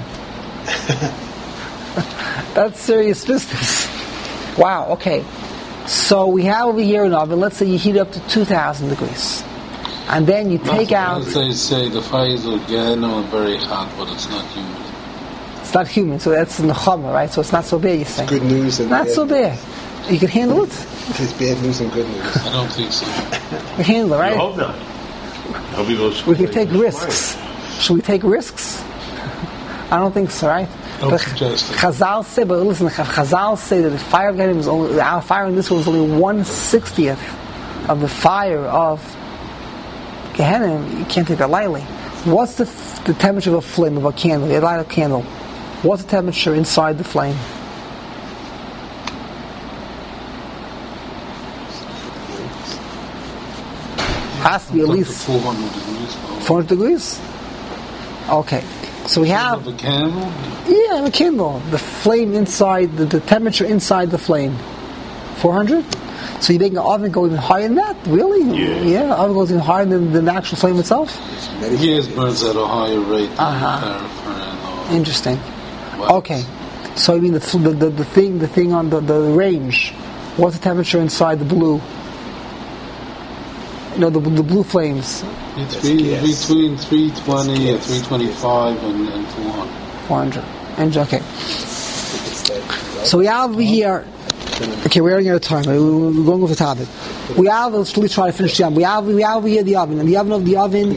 That's serious business. Wow, okay. So we have over here an oven, let's say you heat it up to two thousand degrees. And then you take out... As they say, the fires of Gehenna are very hot, but it's not humid. It's not human, so that's in the Chama, right? So it's not so bad, you say. Good news and Not bad so bad. You can handle it? There's bad news and good news. I don't think so. You can handle it, I right? hope not. I hope he goes We could take risks. Should we take risks? I don't think so, right? Don't But suggest it. Chazal say, but listen, Chazal say that the fire of Gehenna is only, our fire in this one is only one sixtieth of the fire of Gehenna. You can't take that lightly. What's the, the temperature of a flame of a candle? You light a candle. What's the temperature inside the flame? Has to be at least four hundred degrees. four hundred degrees? Okay. So we have... Of a candle? Yeah, a candle. The flame inside, the, the temperature inside the flame. four hundred? So you make an oven go even higher than that? Really? Yeah. Yeah, oven goes even higher than, than the actual flame itself? Yes, burns at a higher rate than Uh-huh. paraffin. Interesting. Wax. Okay. So I mean the, the, the, the thing the thing on the, the range, what's the temperature inside the blue? You know, the, the blue flames, It's That's be, gas. between three twenty and That's gas. three twenty-five and, and two hundred. four hundred. And, okay. It's that, So we have over here... Okay, we're running out of time. We're we're going off the topic. We have, let's really try to finish the oven. We have, we have over here the oven. And the oven of the oven...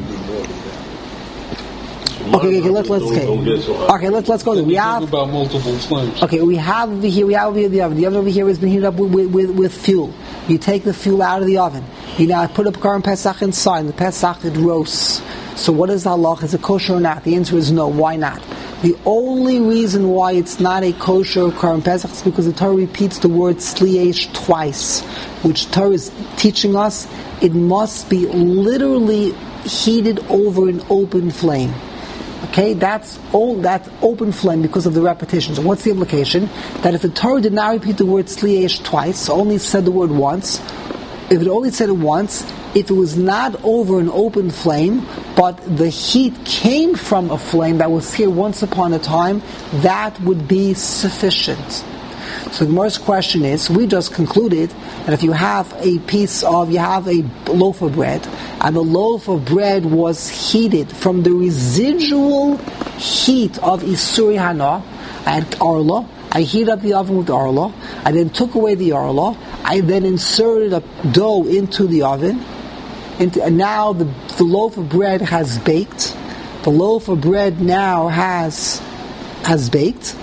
Okay, okay, let's, let's, okay. Don't get so hot. Okay, let's, let's go there. We We talk have... about multiple flames. Okay, we have over here, we have over here the oven. The oven over here has been heated up with, with, with, with fuel. You take the fuel out of the oven. You now put up Karim Pesach inside, and the Pesach it roasts. So what is the halach? Is it kosher or not? The answer is no. Why not? The only reason why it's not a kosher Karim Pesach is because the Torah repeats the word sliesh twice, which Torah is teaching us it must be literally heated over an open flame. Okay, that's all. That open flame because of the repetition. So what's the implication? That if the Torah did not repeat the word sliesh twice, only said the word once, if it only said it once, if it was not over an open flame, but the heat came from a flame that was here once upon a time, that would be sufficient. So the Gemara's question is, we just concluded that if you have a piece of, you have a loaf of bread, and the loaf of bread was heated from the residual heat of Isuri Hana at Arla, I heat up the oven with the Arla, I then took away the Arla, I then inserted a dough into the oven, into, and now the, the loaf of bread has baked. The loaf of bread now has has baked.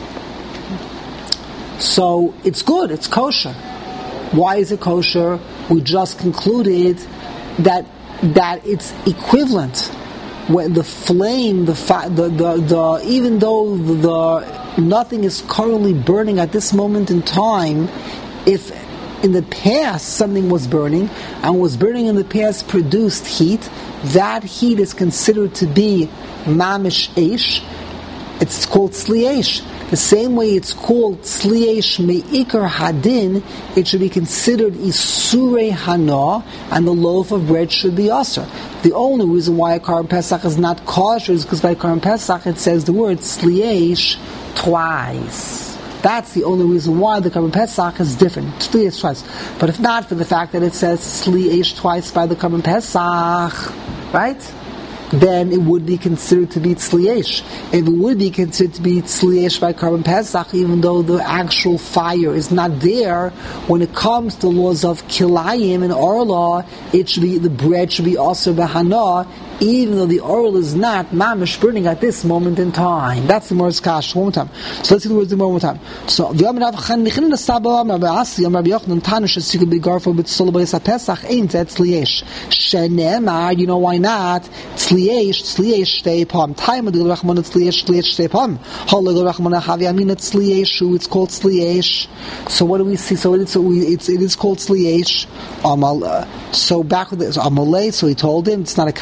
So it's good, it's kosher. Why is it kosher? We just concluded that that it's equivalent. When the flame, the fa- the, the the even though the nothing is currently burning at this moment in time, if in the past something was burning and was burning in the past produced heat, that heat is considered to be mamish eish. It's called sliesh. The same way it's called sliesh me'ikar hadin, it should be considered isurei hana, and the loaf of bread should be aser. The only reason why a Karim Pesach is not kosher is because by Karim Pesach it says the word sliesh twice. That's the only reason why the Karim Pesach is different. Sliesh twice. But if not for the fact that it says sliesh twice by the Karim Pesach, right? Then it would be considered to be tzliesh. If it would be considered to be tzliesh by Karim Pesach, even though the actual fire is not there, when it comes to laws of kilayim and orla, it should be, the bread should be also behana, even though the oil is not mamish burning at this moment in time. That's the Mor's Kash. One more time. So let's see the words one more time. So the Amar Avchan Nichin the Saba Rabbi Asi Rabbi Yochanan Tanish Sikul Bigarfo B'Tzolabay Pesach Ain't that Tzliesh Shenemar. You know why not? Tzliesh Tzliesh Shtei Pam. Time of the Rachman Tzliesh Tzliesh Shtei Pam. Holy Rachman Havi Amin Tzliesh. It's called Tzliesh. So what do we see? So it's it's it is called Tzliesh. Amal. So back with this Amalei. So he told him it's not a kasha.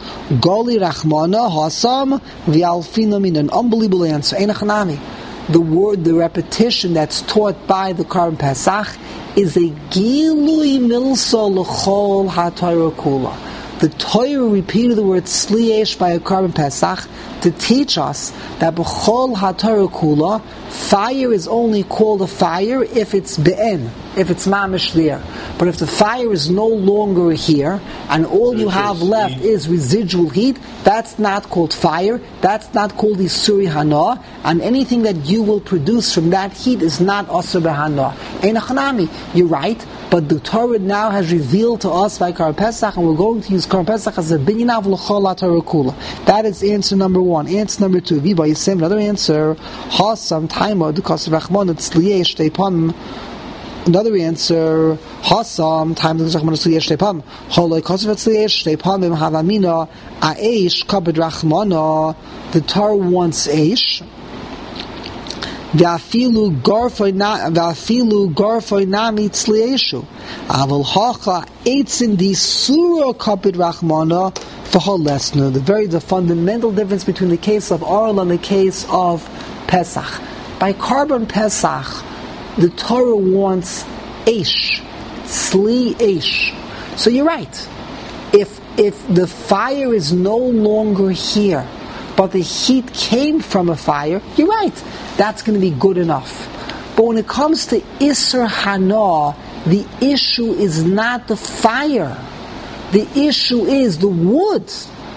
Goli Rachmana Hasam V'Alfina Min. An unbelievable answer. Ein Chanami. The word, the repetition that's taught by the Karban Pesach is a Gilui Milsa L'Chol HaTorah Kula. The Torah repeated the word Sliesh by a Karban Pesach to teach us that B'chol HaTorah Kula, fire is only called a fire if it's be'en, if it's mamish there. But if the fire is no longer here, and all you have left is residual heat, that's not called fire, that's not called Isuri Hana, and anything that you will produce from that heat is not Asur B'Hana. Ein Chanami, you're right, but the Torah now has revealed to us by Karban Pesach, and we're going to use Karban Pesach as a binyan of l'chol HaTorah Kula. That is answer number one. Answer number two, Viba Yisem, another answer, Hasam Taima Dukas Rachmon Tzliyesh Teipam. Another answer, Hasam Taima Dukas Rachmon Tzliyesh Teipam. Holoi Kosev Tzliyesh Teipam Bim Havamina Aish Kabed Rachmana. The Torah wants Aish. V'afilu garfoy nami tzlieshu. Aval hacha eitzin di surah kapid rachmana v'holesnu. The very the fundamental difference between the case of Oral and the case of Pesach. By Karban Pesach, the Torah wants eish, sli eish. So you're right. If if the fire is no longer here, but the heat came from a fire, you're right. That's going to be good enough. But when it comes to Isser Hana, the issue is not the fire. The issue is the wood.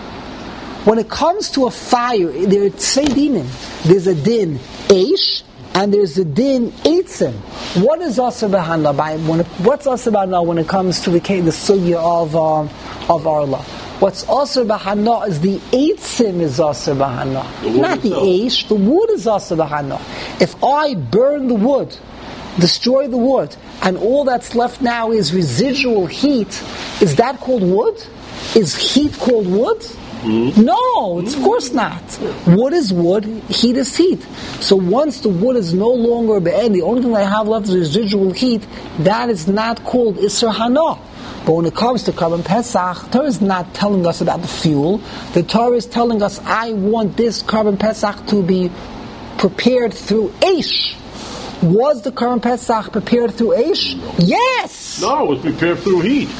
When it comes to a fire, there are tzei dinim. There's a din Eish, and there's a din Eitzim. What is Asur B'Hana? What's Asur B'Hana when it comes to the the sugya of um, of Arla? What's Asur B'Hana is the Eitzim is Asur B'Hana. Not the Eish, the wood is Asur B'Hana. If I burn the wood, destroy the wood, and all that's left now is residual heat, is that called wood? Is heat called wood? Mm-hmm. No, it's, of course not. Wood is wood, heat is heat. So once the wood is no longer be'en, the only thing I have left is residual heat, that is not called Isser Hana. But when it comes to Karban Pesach, the Torah is not telling us about the fuel. The Torah is telling us, I want this Karban Pesach to be prepared through Eish. Was the Karban Pesach prepared through Eish? Yes! No, it was prepared through heat.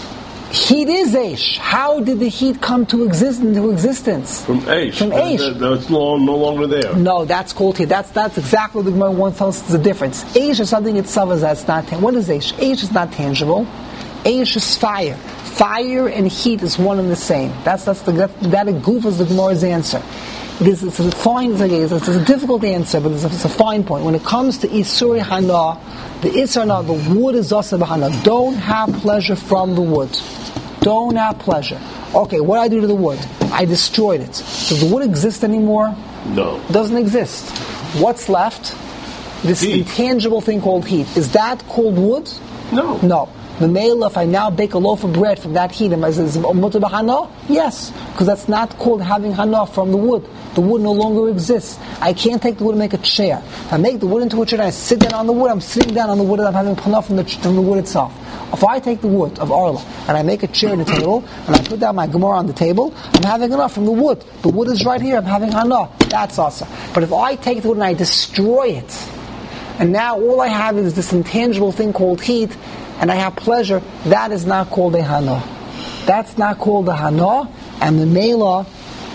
Heat is Eish. How did the heat come to exist into existence? From Eish. From Eish. That, that's no, no longer there. No, that's called heat. That's that's exactly what the Gemara wants to tell us the difference. Eish is something itself is that's not tangible. What is Eish? Eish is not tangible. Eish is fire. Fire and heat is one and the same. That's that's the that, that goof is the Gemara's answer. It is it's a fine it's, a, it's a difficult answer, but it's a, it's a fine point. When it comes to Isuri Hana, the Isur Hana, the wood is Asur B'Hana. Don't have pleasure from the wood. Don't have pleasure. Okay, what do I do to the wood? I destroyed it. Does the wood exist anymore? No. It doesn't exist. What's left? This Heat. intangible thing called heat. Is that called wood? No. No. The male, if I now bake a loaf of bread from that heat, is it mutar b'hana? Yes, because that's not called having hana from the wood. The wood no longer exists. I can't take the wood and make a chair. If I make the wood into a chair and I sit down on the wood, I'm sitting down on the wood and I'm having hana from the, from the wood itself. If I take the wood of Arla and I make a chair and a table and I put down my Gemara on the table, I'm having hana from the wood. The wood is right here, I'm having hana. That's awesome. But if I take the wood and I destroy it, and now all I have is this intangible thing called heat, and I have pleasure, that is not called a hana. That's not called a hana, and the mela,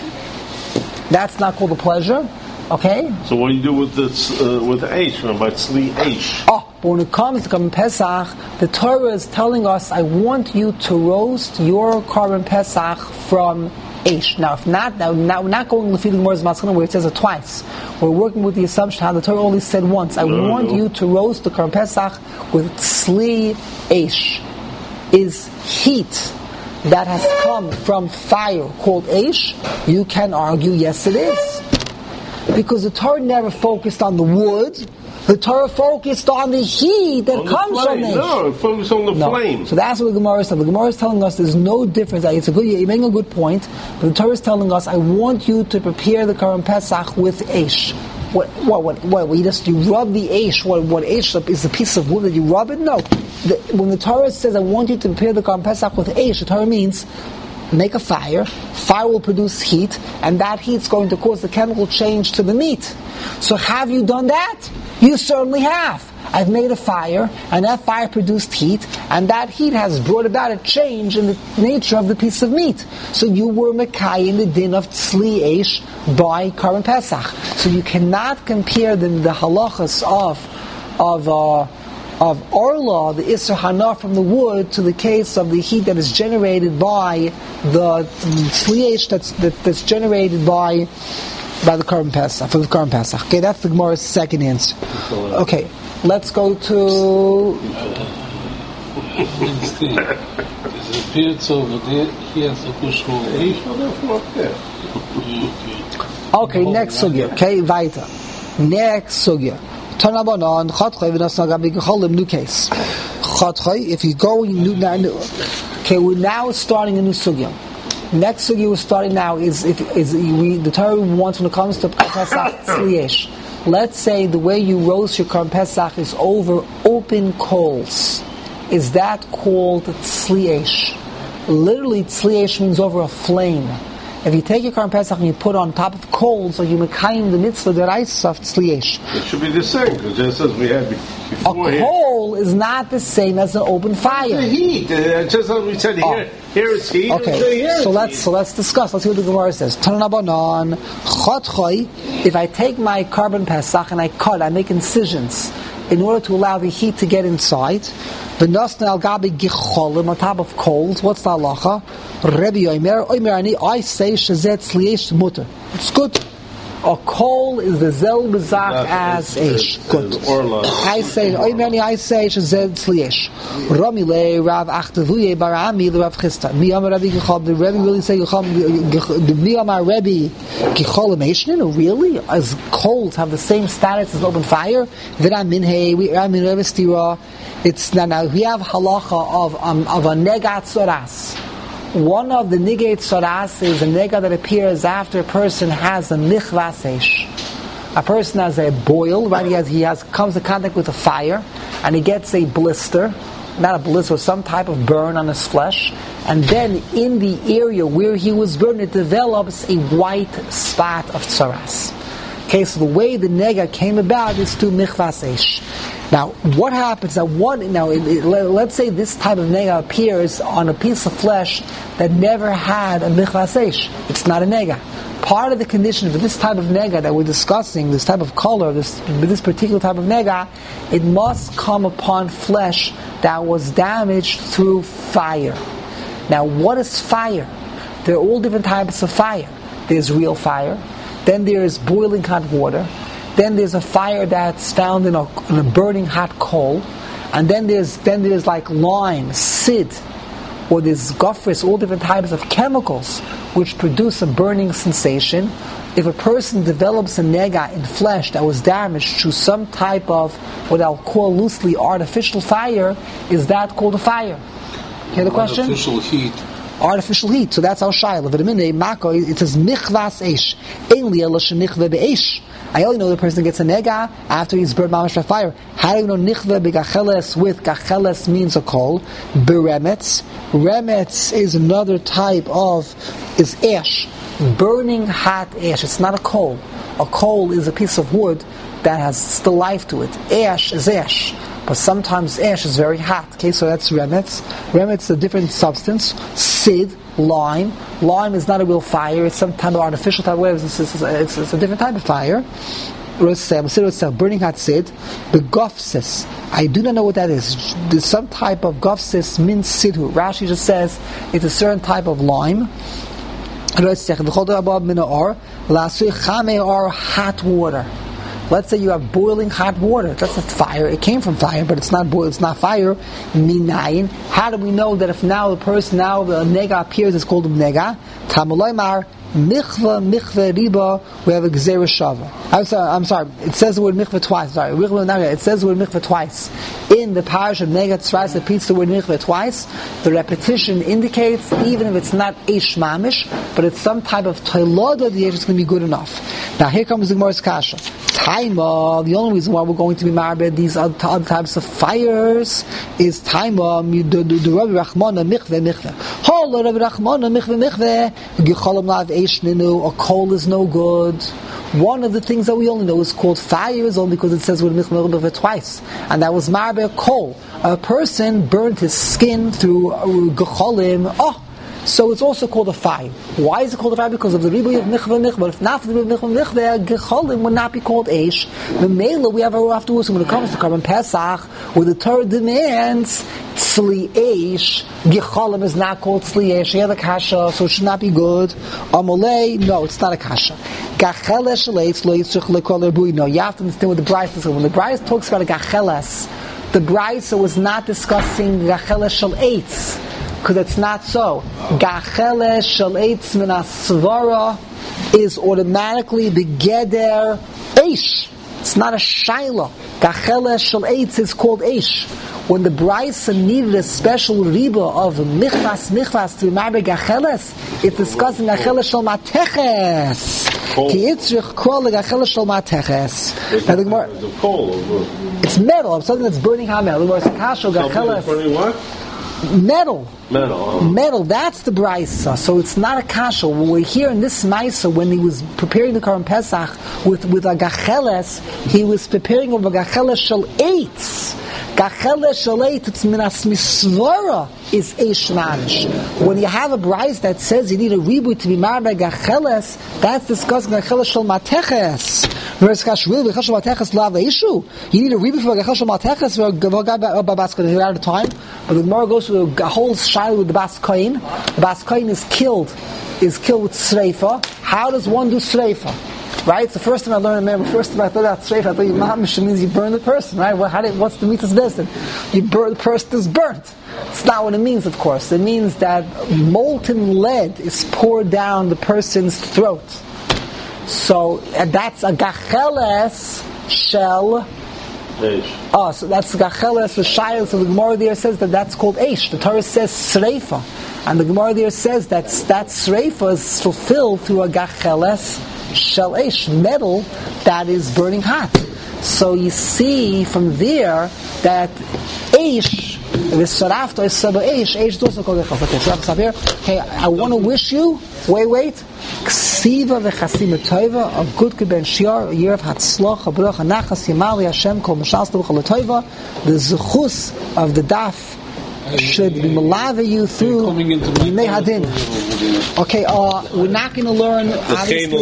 that's not called a pleasure. Okay? So what do you do with this, uh, with Eish, about Tzli Eish? Oh, but when it comes to Karban Pesach, the Torah is telling us, I want you to roast your Karban Pesach from Eish. Now, if not, now, now we're not going to the Gemara's Maskana where it says it twice. We're working with the assumption how the Torah only said once. I no, want no. you to roast the Karban Pesach with Tzli Eish. Is heat that has come from fire called Eish? You can argue, yes it is. Because the Torah never focused on the wood. The Torah focused on the heat that on comes from Eish. No, it focused on the no. flame. So that's what the Gemara is telling. The Gemara is telling us there's no difference. It's a good, you're making a good point, but the Torah is telling us, I want you to prepare the Karban Pesach with Eish. What, what, what, what, you just, you rub the Eish, what, what Eish is a piece of wood that you rub it? No. The, when the Torah says, I want you to prepare the Karban Pesach with Eish, the Torah means, make a fire, fire will produce heat, and that heat's going to cause the chemical change to the meat. So have you done that? You certainly have. I've made a fire, and that fire produced heat, and that heat has brought about a change in the nature of the piece of meat. So you were Mekai in the din of Tzli Eish by Karban Pesach. So you cannot compare the, the halachas of of uh, of Orla, the Isser Hana from the wood, to the case of the heat that is generated by the Tzli Eish that's that, that's generated by by the Karban Pesach, for the Karban Pesach. Okay, that's the Gemara's second answer. Okay. Let's go to. Okay, next sugya. Okay, weiter. Next sugya. Tanabanan Chatchay v'nasnagam b'gecholim. New case. Chatchay. If you go, new now. Okay, we're now starting a new sugya. Next sugya we're starting now is if is we the Torah wants when it comes to Pesach Tzli Eish. Let's say the way you roast your Karban Pesach is over open coals. Is that called Tzli Eish? Literally, Tzli Eish means over a flame. If you take your Karban Pesach and you put it on top of coals, so you mekayim the mitzvah deraisa of Tzli Eish. It should be the same, because just as we had before. A coal is not the same as an open fire. The heat, uh, just as we said oh. here, here it's heat. Okay, here so it's let's heat. so let's discuss. Let's see what the Gemara says. Tanabanan Chatchay. If I take my Karban Pesach and I cut, I make incisions in order to allow the heat to get inside. The nasna al gabi gicholim on top of coals. What's the halacha? Rebbe Omer Omer ani I say shezet Tzli Eish mutter. It's good. A coal is the zel bezach as eish. Good. I say Omer ani I say shezet Tzli Eish. Rami le Rav Achtavuye barami the Rav Chisda. Mi Amar Rabbi Gichol. The Rebbe really say Gichol. The Mi Amar Rebbe Gicholim Eishnin. Really? As coals have the same status as open fire? V'ram minhei we Ram min Rebbe Stira. It's now, now we have halacha of um, of a negat soras. One of the negat soras is a nega that appears after a person has a michvas eish. A person has a boil, right? He has he has comes in contact with a fire, and he gets a blister, not a blister, some type of burn on his flesh, and then in the area where he was burned, it develops a white spot of tsaras. Okay, so the way the nega came about is through michvas eish. Now, what happens? Now, one now, it, it, let's say this type of nega appears on a piece of flesh that never had a michvas eish. It's not a nega. Part of the condition for this type of nega that we're discussing, this type of color, this this particular type of nega, it must come upon flesh that was damaged through fire. Now, what is fire? There are all different types of fire. There's real fire. Then there's boiling hot water. Then there's a fire that's found in a, in a burning hot coal, and then there's then there's like lime, sid, or there's gopherous, all different types of chemicals which produce a burning sensation. If a person develops a nega in flesh that was damaged through some type of what I'll call loosely artificial fire, is that called a fire? Hear the question? Artificial heat. Artificial heat. So that's our shayla. It says michvas eish. Ainli ela shenichve be'eish. I only know the person gets a nega after he's burned mamash by fire. How do you know nichve begacheles with gacheles means a coal? Beremetz. Remetz is another type of is ash, burning hot ash. It's not a coal. A coal is a piece of wood that has still life to it. Ash is ash. But sometimes ash is very hot. Okay, so that's remetz. Remetz is a different substance. Sid, lime. Lime is not a real fire. It's some type of artificial type of whatever. It's, it's, it's, it's a different type of fire. Burning hot sid. The gofsis. I do not know what that is. There's some type of gofsis min sidhu. Rashi just says it's a certain type of lime. Hot water. Let's say you have boiling hot water. That's a fire. It came from fire, but it's not boil. It's not fire. Minayin. How do we know that if now the person, now the nega appears, it's called a nega? Kamaloymar Mikveh, mikveh riba, we have a gzera shava. I'm sorry, I'm sorry, it says the word mikveh twice, sorry, it says the word mikveh twice. In the parish of Negat Tzrais, it repeats the word mikveh twice. The repetition indicates, even if it's not eish mamish, but it's some type of toiloda, the age is going to be good enough. Now here comes the Gemara's kasha. Taima, the only reason why we're going to be married these other, other types of fires is Taima, the Rabbi Rachmana, mikveh, mikveh. Hola, Rabbi Rachmana, mikveh, mikveh, Gecholam lav eish ninu, a coal is no good. One of the things that we only know is called fire is only because it says we're mikveh mikveh twice, and that was marbe coal. A person burned his skin through gecholim. Oh, so it's also called a fire. Why is it called a fire? Because of the ribuy of mikveh mikveh. But if not for the ribuy of mikveh mikveh, gecholim would not be called eish. The mela we have a afterwards when it comes to Karban Pesach, where the Torah demands tzli eish. Gecholim is not called tzli eish. You have a kasha, so it should not be good. Amalei, no, it's not a kasha. No, you have to understand what the Bryce is. When the Bryce talks about a gacheles, the Bryce was not discussing gacheles shel eitz, because it's not so. Gacheles shel eitz min asvara is automatically the geder eish. It's not a shaila. Gacheles shel eitz is called eish. When the Bryce needed a special riba of michvas michvas to be married gacheles, it's discussing gacheles shel mateches. Ki itzrich kol gacheles shel mateches. It's metal. Something that's burning hot metal. The kasha gacheles. Burning what? Metal. Metal. Oh. Metal. That's the brisa. So it's not a kasha. When we're here in this maisa, when he was preparing the Karban Pesach with with a gacheles, he was preparing of a gacheles shel eitz. Gacheles shel eitz, it's minas misvara, is eish manish. When you have a brisa that says you need a ribu to be married by gacheles, that's discussing gacheles shel mateches. Whereas kashvil gacheles shel mateches lav issue. You need a ribu for gacheles shel mateches. We're out of time, but the Gemara goes to a whole shaila with the bas kohen. The bas kohen is killed, is killed with sreifa. How does one do sreifa? Right? It's the first time I learned, remember, the first time I thought about sreifa, I thought you mamish means you burn the person, right? Well, how did, what's the mitzvah's lesson? You burn, the person is burnt. It's not what it means, of course. It means that molten lead is poured down the person's throat. So, and that's a gacheles shel eish. Oh, so that's gacheles the shayil. So the Gemara there says that that's called eish. The Torah says sreifa, and the Gemara there says that that sreifa is fulfilled through a gacheles shel eish, metal that is burning hot. So you see from there that eish, the sarafta is saba eish. Eish is also called gacheles. Okay, I want to wish you. Wait, wait. Ksiva v'chasim tova, a good keben shiar, a year of hatzlach, a bracha nachas yamali Hashem kol mashal stavach l'tova. The zechus of the daf should be malava you through Yimei Hadin. Okay, uh, we're not going to learn obviously.